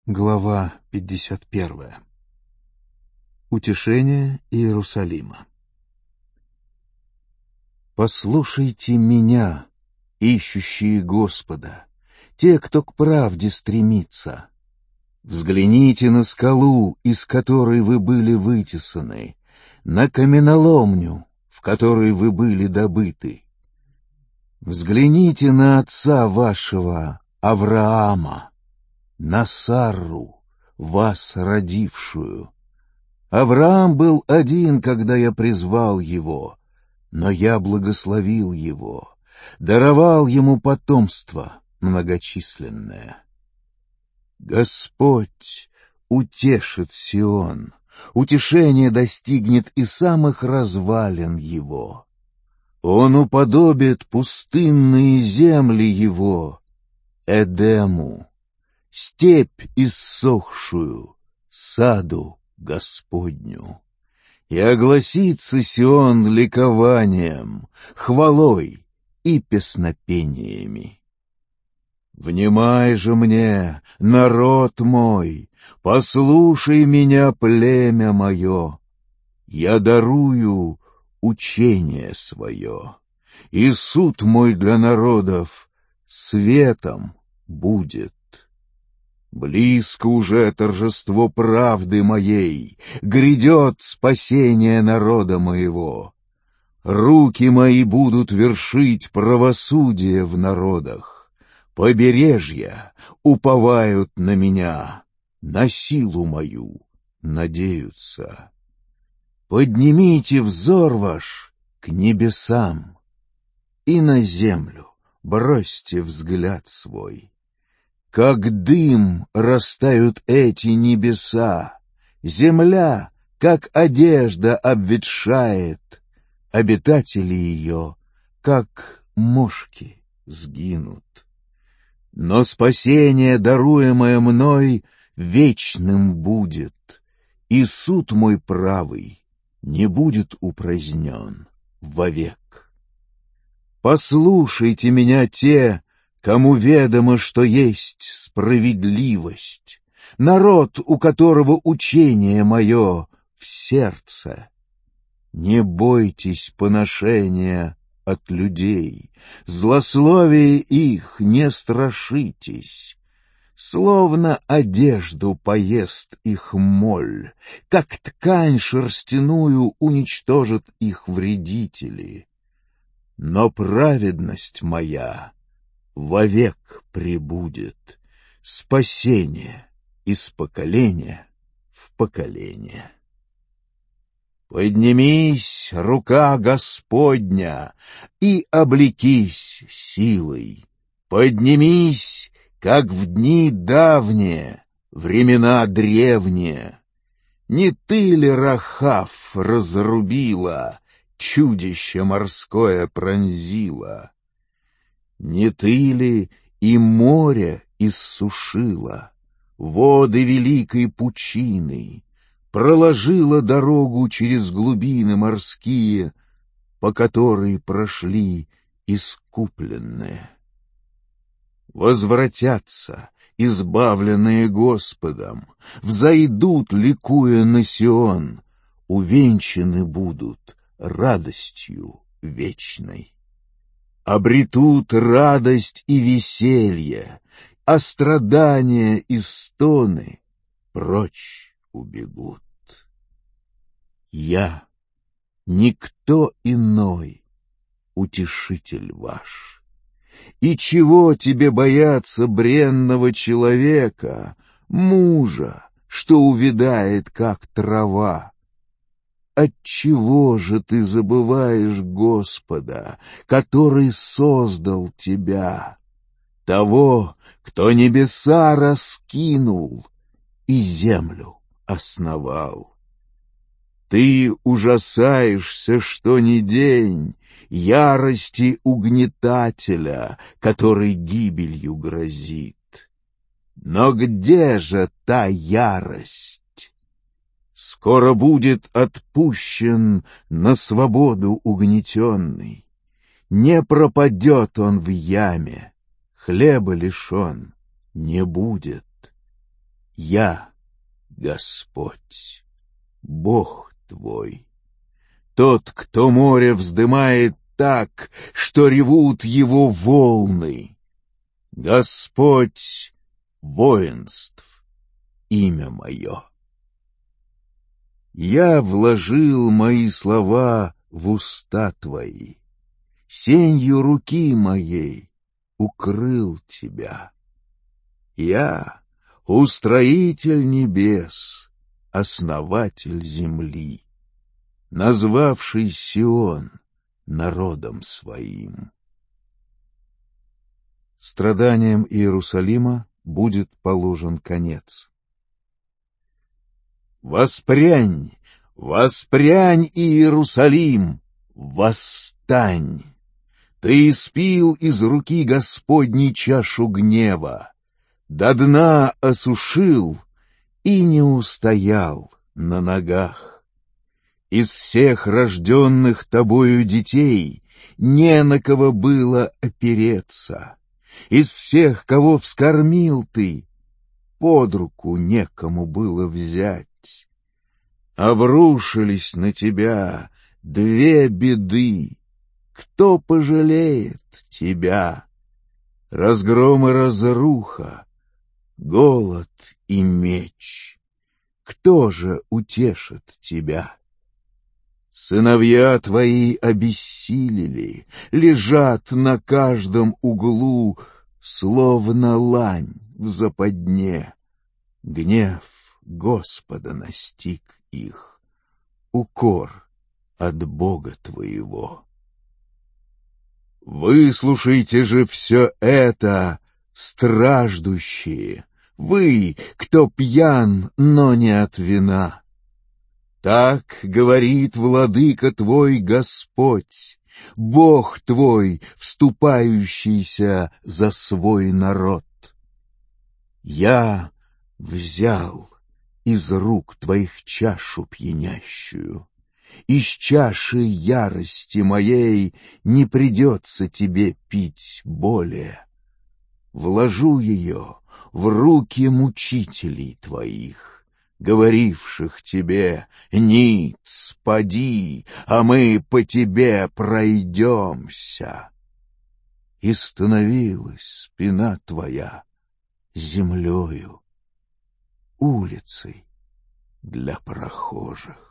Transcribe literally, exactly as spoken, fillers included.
Глава пятьдесят первая. Утешение Иерусалима. «Послушайте меня, ищущие Господа, те, кто к правде стремится. Взгляните на скалу, из которой вы были вытесаны, на каменоломню, в которой вы были добыты. Взгляните на отца вашего, Авраама, на Сарру, вас родившую. Авраам был один, когда я призвал его, но я благословил его, даровал ему потомство многочисленное. Господь утешит Сион, утешение достигнет и самых развалин его. Он уподобит пустынные земли его Эдему, степь иссохшую, саду Господню. И огласится Сион ликованием, хвалой и песнопениями. Внимай же мне, народ мой, послушай меня, племя мое. Я дарую учение свое, и суд мой для народов светом будет. Близко уже торжество правды моей, грядет спасение народа моего. Руки мои будут вершить правосудие в народах. Побережья уповают на меня, на силу мою надеются. Поднимите взор ваш к небесам, и на землю бросьте взгляд свой. Как дым растают эти небеса, земля, как одежда, обветшает, обитатели ее, как мошки, сгинут. Но спасение, даруемое мной, вечным будет, и суд мой правый не будет упразднен вовек. Послушайте меня те, кому ведомо, что есть справедливость, народ, у которого учение мое в сердце. Не бойтесь поношения от людей, злословия их не страшитесь. Словно одежду поест их моль, как ткань шерстяную уничтожат их вредители. Но праведность моя вовек пребудет, спасение из поколения в поколение. Поднимись, рука Господня, и облекись силой. Поднимись, как в дни давние, времена древние. Не ты ли, Рахав, разрубила, чудище морское пронзила? Не ты ли и море иссушила, воды великой пучины, проложила дорогу через глубины морские, по которой прошли искупленные? Возвратятся, избавленные Господом, взойдут, ликуя на Сион, увенчаны будут радостью вечной. Обретут радость и веселье, а страдания и стоны прочь убегут. Я, никто иной, утешитель ваш. И чего тебе бояться бренного человека, мужа, что увядает, как трава? Отчего же ты забываешь Господа, который создал тебя, того, кто небеса раскинул и землю основал? Ты ужасаешься, что ни день, ярости угнетателя, который гибелью грозит. Но где же та ярость? Скоро будет отпущен на свободу угнетенный. Не пропадет он в яме, хлеба лишен не будет. Я Господь, Бог твой, тот, кто море вздымает так, что ревут его волны. Господь воинств, имя мое. Я вложил мои слова в уста твои, сенью руки моей укрыл тебя. Я — устроитель небес, основатель земли, назвавший Сион народом своим. Страданиям Иерусалима будет положен конец. Воспрянь, воспрянь, Иерусалим, восстань! Ты испил из руки Господней чашу гнева, до дна осушил и не устоял на ногах. Из всех рожденных тобою детей не на кого было опереться. Из всех, кого вскормил ты, под руку некому было взять. Обрушились на тебя две беды. Кто пожалеет тебя? Разгром и разруха, голод и меч. Кто же утешит тебя? Сыновья твои обессилели, лежат на каждом углу, словно лань в западне. Гнев Господа настиг их, укор от Бога твоего. Выслушайте же все это, страждущие, вы, кто пьян, но не от вина. Так говорит владыка твой Господь, Бог твой, вступающийся за свой народ. Я взял из рук твоих чашу пьянящую. Из чаши ярости моей не придется тебе пить более. Вложу ее в руки мучителей твоих, говоривших тебе: «Ниц, поди, а мы по тебе пройдемся». И становилась спина твоя землею, улицей для прохожих.